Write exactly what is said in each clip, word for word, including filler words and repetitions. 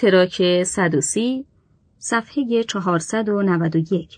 تراک صد و سی، صفحه چهارصد و نود و یک.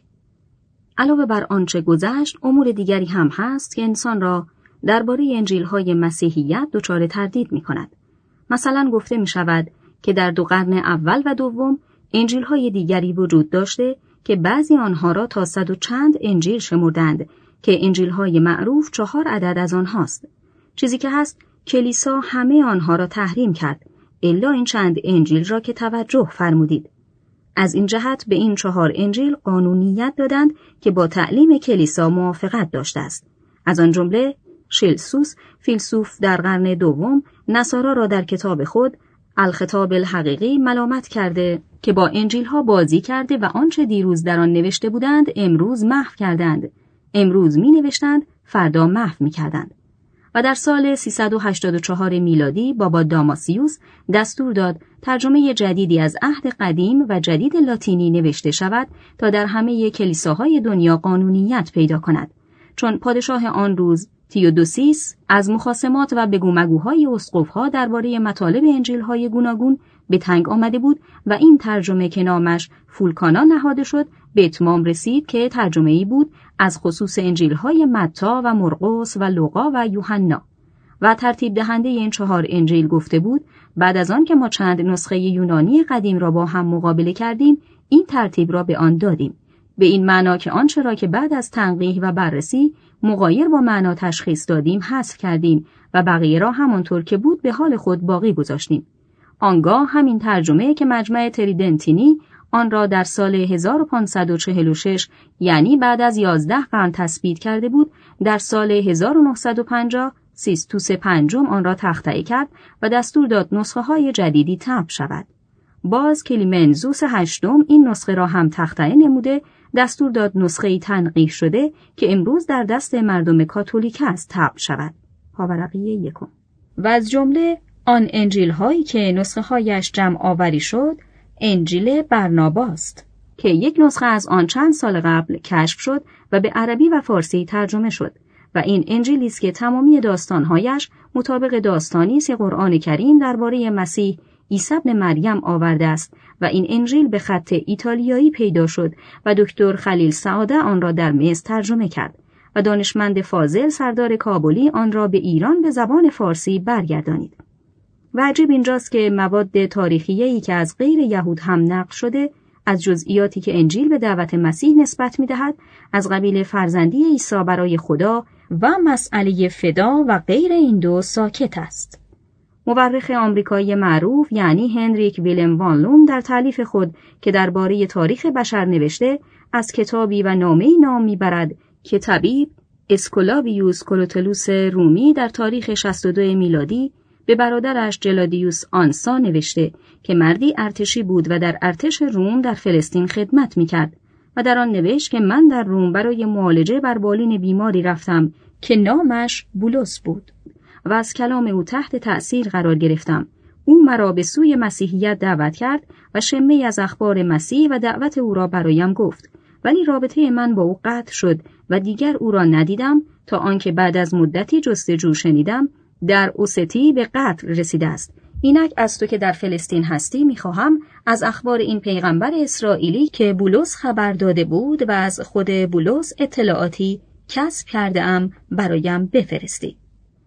علاوه بر آنچه گذشت، امور دیگری هم هست که انسان را درباره انجیل‌های مسیحیت دچار تردید می‌کند. مثلا گفته می‌شود که در دو قرن اول و دوم انجیل‌های دیگری وجود داشته که بعضی آنها را تا صد و چند انجیل شمردند که انجیل‌های معروف چهار عدد از آنهاست. چیزی که هست کلیسا همه آنها را تحریم کرد الا این چند انجیل را که توجه فرمودید. از این جهت به این چهار انجیل قانونیت دادند که با تعلیم کلیسا موافقت داشته است. از آن جمله شلسوس فیلسوف در قرن دوم نصارا را در کتاب خود الخطاب الحقیقی ملامت کرده که با انجیل‌ها بازی کرده و آنچه دیروز در آن نوشته بودند امروز محو کردند. امروز می نوشتند فردا محو می کردند. و در سال سیصد و هشتاد و چهار میلادی بابا داماسیوس دستور داد ترجمه جدیدی از عهد قدیم و جدید لاتینی نوشته شود تا در همه کلیساهای دنیا قانونیت پیدا کند. چون پادشاه آن روز تیودوسیس از مخاصمات و بگومگوهای اسقف‌ها درباره مطالب انجیل‌های گوناگون به تنگ آمده بود و این ترجمه که نامش فولکانا نهاده شد به اتمام رسید که ترجمه‌ای بود از خصوص انجیل‌های متی و مرقس و لوقا و یوحنا. و ترتیب دهنده این چهار انجیل گفته بود بعد از آن که ما چند نسخه یونانی قدیم را با هم مقابله کردیم این ترتیب را به آن دادیم، به این معنا که آنچه را که بعد از تنقیح و بررسی مغایر با معنا تشخیص دادیم حذف کردیم و بقیه را همانطور که بود به حال خود باقی گذاشتیم. آنگاه همین ترجمه که مجمع تریدنتینی آن را در سال هزار و پانصد و چهل و شش یعنی بعد از یازده قرن تثبیت کرده بود، در سال هزار و نهصد و پنجاه سیستوس پنجم آن را تخطئه کرد و دستور داد نسخه های جدیدی طبع شود. باز کلیمنزوس هشتم این نسخه را هم تخطئه نموده، دستور داد نسخه‌ای تنقیح شده که امروز در دست مردم کاتولیک است طبع شود. پاورقی یکم. و از جمله آن انجیل هایی که نسخه هایش جمع آوری شد انجیل برناباست که یک نسخه از آن چند سال قبل کشف شد و به عربی و فارسی ترجمه شد و این انجیلی است که تمامی داستانهایش مطابق داستانی است که قرآن کریم درباره مسیح عیسی ابن مریم آورده است و این انجیل به خط ایتالیایی پیدا شد و دکتر خلیل سعاده آن را در مصر ترجمه کرد و دانشمند فاضل سردار کابلی آن را به ایران به زبان فارسی برگردانید. و عجیب اینجاست که مواد تاریخیه‌ای که از غیر یهود هم نقل شده از جزئیاتی که انجیل به دعوت مسیح نسبت می‌دهد از قبیل فرزندی عیسی برای خدا و مسئله فدا و غیر این دو ساکت است. مورخ آمریکایی معروف یعنی هنریک ویلم وان لوم در تالیف خود که درباره تاریخ بشر نوشته از کتابی و نامه‌ای نام می‌برد که طبیب اسکولابیوس کلوتلوس رومی در تاریخ شصت و دو میلادی به برادرش جلادیوس آنسا نوشته که مردی ارتشی بود و در ارتش روم در فلسطین خدمت می‌کرد و در آن نوشت که من در روم برای معالجه بر بالین بیماری رفتم که نامش بولس بود و از کلام او تحت تأثیر قرار گرفتم. او مرا به سوی مسیحیت دعوت کرد و شمه‌ای از اخبار مسیح و دعوت او را برایم گفت، ولی رابطه من با او قطع شد و دیگر او را ندیدم تا آنکه بعد از مدتی جستجو شنیدم در اوستی به قتل رسیده است. اینک از تو که در فلسطین هستی میخواهم از اخبار این پیغمبر اسرائیلی که بولس خبر داده بود و از خود بولس اطلاعاتی کسب کرده ام برایم بفرستی.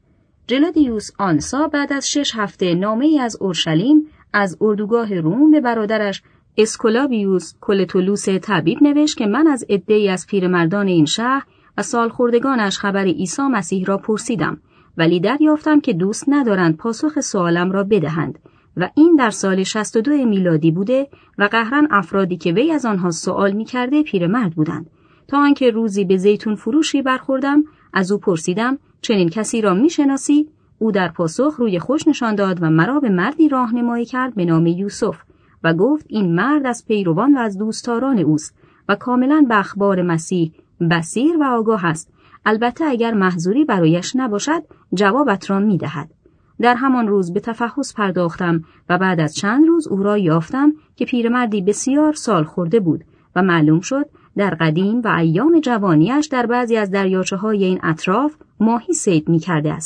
جلادیوس آنسا بعد از شش هفته نامه‌ای از اورشلیم از اردوگاه روم به برادرش اسکولابیوس کلتولوس طبیب نوشت که من از عده‌ای از پیرمردان این شهر و سالخوردگانش خبر عیسی مسیح را پرسیدم، ولی دریافتم که دوست ندارند پاسخ سوالم را بدهند و این در سال شصت و دو میلادی بوده و قهرن افرادی که وی از آنها سوال می‌کرده پیرمرد بودند. تا آنکه روزی به زیتون فروشی برخوردم، از او پرسیدم چنین کسی را می‌شناسی؟ او در پاسخ روی خوش نشان داد و مرا به مردی راهنمایی کرد به نام یوسف و گفت این مرد از پیروان و از دوستداران اوست و کاملاً به اخبار مسیح بصیر و آگاه است. البته اگر محضوری برایش نباشد جوابت را می‌دهد. در همان روز به تفحص پرداختم و بعد از چند روز او را یافتم که پیرمردی بسیار سال خورده بود و معلوم شد در قدیم و ایام جوانیش در بعضی از دریاچه‌های این اطراف ماهی صید می‌کرده است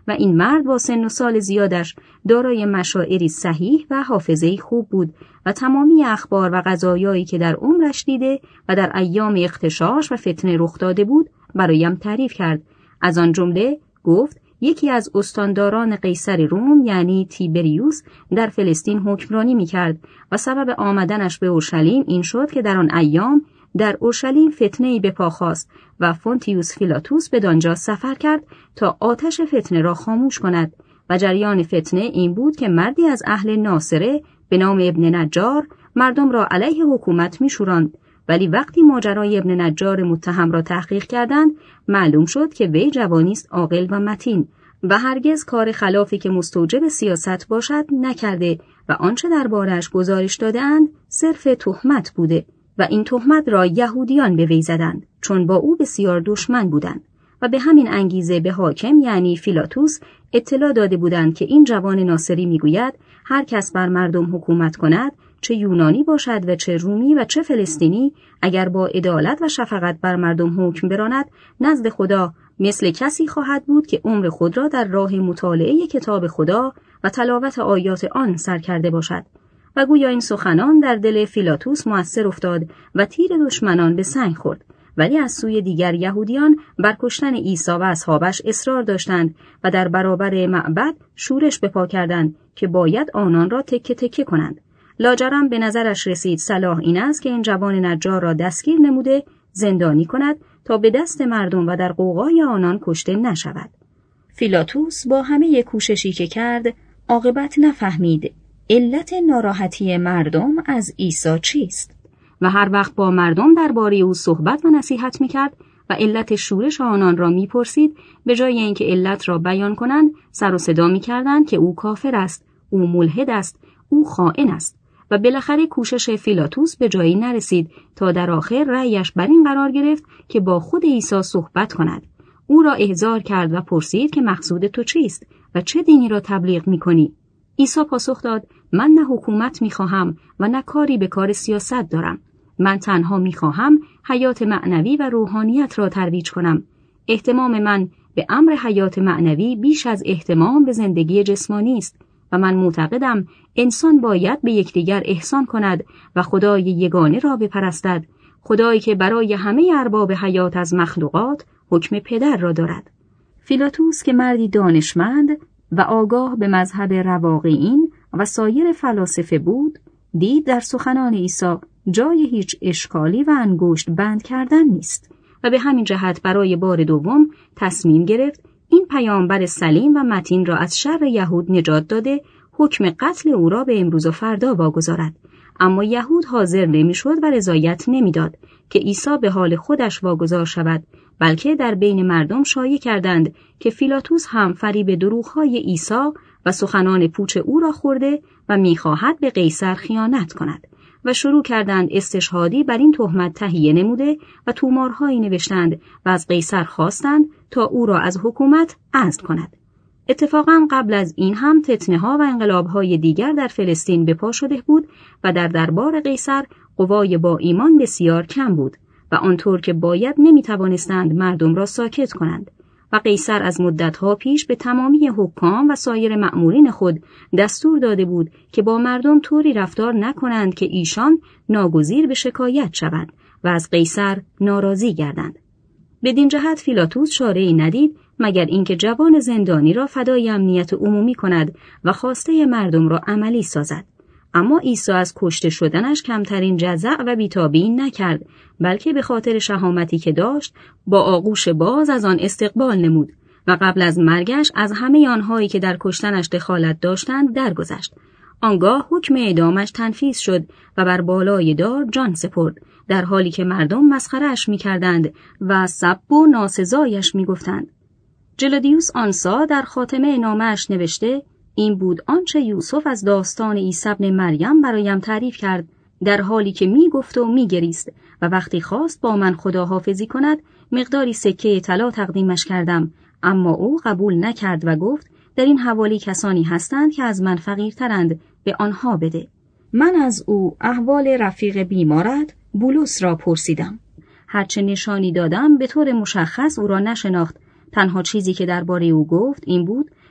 و این مرد با سن و سال زیادش دارای مشاعری صحیح و حافظه‌ای خوب بود و تمامی اخبار و قضایایی که در عمرش دیده و در ایام اغتشاش و فتنه رخ داده بود برایم تعریف کرد. از آن جمله گفت یکی از استانداران قیصر روم یعنی تیبریوس در فلسطین حکمرانی می‌کرد و سبب آمدنش به اورشلیم این شد که در آن ایام در اورشلیم فتنه‌ای به پا خاست و فونتیوس فیلاتوس به آنجا سفر کرد تا آتش فتنه را خاموش کند و جریان فتنه این بود که مردی از اهل ناصره به نام ابن نجار مردم را علیه حکومت می‌شوراند، ولی وقتی ماجرای ابن نجار متهم را تحقیق کردند معلوم شد که وی جوانی است عاقل و متین و هرگز کار خلافی که مستوجب سیاست باشد نکرده و آنچه دربارش گزارش داده‌اند صرف تهمت بوده و این تهمت را یهودیان به وی زدند چون با او بسیار دشمن بودند و به همین انگیزه به حاکم یعنی فیلاتوس اطلاع داده بودند که این جوان ناصری میگوید هر کس بر مردم حکومت کند، چه یونانی باشد و چه رومی و چه فلسطینی، اگر با عدالت و شفقت بر مردم حکم براند نزد خدا مثل کسی خواهد بود که عمر خود را در راه مطالعه کتاب خدا و تلاوت آیات آن سر کرده باشد. و گویا این سخنان در دل فیلاتوس مؤثر افتاد و تیر دشمنان به سنگ خورد، ولی از سوی دیگر یهودیان بر کشتن عیسی و اصحابش اصرار داشتند و در برابر معبد شورش بپا کردند که باید آنان را تکه تکه کنند. لاجرم به نظرش رسید صلاح این است که این جوان نجار را دستگیر نموده زندانی کند تا به دست مردم و در غوغای آنان کشته نشود. فیلاتوس با همه کوششی که کرد عاقبت نفهمید علت ناراحتی مردم از عیسی چیست و هر وقت با مردم درباره او صحبت و نصیحت می‌کرد و علت شورش آنان را می‌پرسید، به جای اینکه علت را بیان کنند سر و صدا می‌کردند که او کافر است، او ملحد است، او خائن است و بالاخره کوشش فیلاتوس به جایی نرسید تا در آخر رأیش بر این قرار گرفت که با خود عیسی صحبت کند. او را احضار کرد و پرسید که مقصود تو چیست و چه دینی را تبلیغ می‌کنی؟ عیسی پاسخ داد من نه حکومت می‌خواهم و نه کاری به کار سیاست دارم. من تنها می‌خواهم حیات معنوی و روحانیت را ترویج کنم. اهتمام من به امر حیات معنوی بیش از اهتمام به زندگی جسمانی است و من معتقدم انسان باید به یکدیگر احسان کند و خدای یگانه را بپرستد، خدایی که برای همه ارباب حیات از مخلوقات حکم پدر را دارد. فیلاتوس که مردی دانشمند و آگاه به مذهب رواقیین و سایر فلاسفه بود، دید در سخنان عیسی جای هیچ اشکالی و انگشت بند کردن نیست و به همین جهت برای بار دوم تصمیم گرفت این پیامبر سلیم و متین را از شر یهود نجات داده حکم قتل او را به امروز و فردا واگذارد. اما یهود حاضر نمیشد و رضایت نمیداد که عیسی به حال خودش واگذار شود، بلکه در بین مردم شایع کردند که فیلاتوس هم فریب دروغ‌های عیسی و سخنان پوچ او را خورده و می‌خواهد به قیصر خیانت کند و شروع کردند استشهادی بر این تهمت تهیه نموده و تومارهایی نوشتند و از قیصر خواستند تا او را از حکومت عزل کند. اتفاقا قبل از این هم فتنه‌ها و انقلاب‌های دیگر در فلسطین به پا شده بود و در دربار قیصر قوای با ایمان بسیار کم بود و آنطور که باید نمی‌توانستند مردم را ساکت کنند و قیصر از مدت‌ها پیش به تمامی حکام و سایر مأمورین خود دستور داده بود که با مردم طوری رفتار نکنند که ایشان ناگزیر به شکایت شوند و از قیصر ناراضی گردند. بدین جهت فیلاتوس چاره‌ای ندید مگر اینکه جوان زندانی را فدای امنیت عمومی کند و خواسته مردم را عملی سازد. اما عیسی از کشته شدنش کمترین جزع و بی‌تابی نکرد، بلکه به خاطر شهامتی که داشت با آغوش باز از آن استقبال نمود و قبل از مرگش از همه آنهایی که در کشتنش دخالت داشتند درگذشت. آنگاه حکم اعدامش تنفیذ شد و بر بالای دار جان سپرد، در حالی که مردم مسخره‌اش می‌کردند و سب و ناسزایش می‌گفتند. جلادیوس آنسا در خاتمه نامه‌اش نوشته این بود آنچه یوسف از داستان عیسی ابن مریم برایم تعریف کرد، در حالی که میگفت و میگریست و وقتی خواست با من خداحافظی کند مقداری سکه طلا تقدیمش کردم، اما او قبول نکرد و گفت در این حوالی کسانی هستند که از من فقیرترند، به آنها بده. من از او احوال رفیق بیمارت بولس را پرسیدم. هرچه نشانی دادم به طور مشخص او را نشناخت. تنها چیزی که درباره او گفت این بود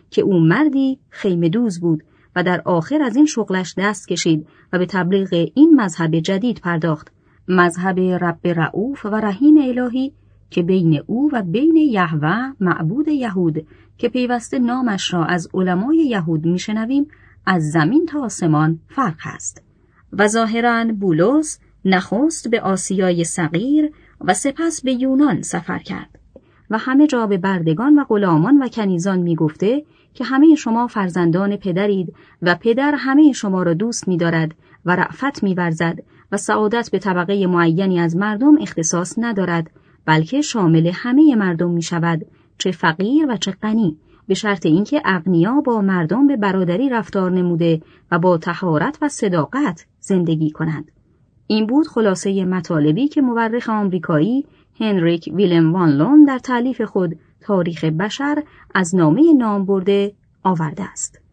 که او مردی خیمه دوز بود و در آخر از این شغلش دست کشید و به تبلیغ این مذهب جدید پرداخت، مذهب رب رؤوف و رحیم الهی که بین او و بین یهوه معبود یهود که پیوسته نامش را از علمای یهود میشنویم از زمین تا آسمان فرق است. و ظاهراً بولس نخست به آسیای صغیر و سپس به یونان سفر کرد و همه جا به بردگان و غلامان و کنیزان می گفته که همه شما فرزندان پدرید و پدر همه شما را دوست می دارد و رأفت می ورزد و سعادت به طبقه معینی از مردم اختصاص ندارد، بلکه شامل همه مردم می شود، چه فقیر و چه غنی، به شرط اینکه اغنیا با مردم به برادری رفتار نموده و با طهارت و صداقت زندگی کنند. این بود خلاصه مطالبی که مورخ آمریکایی هنریک ویلم وان لون در تألیف خود تاریخ بشر از نامه نامبرده آورده است.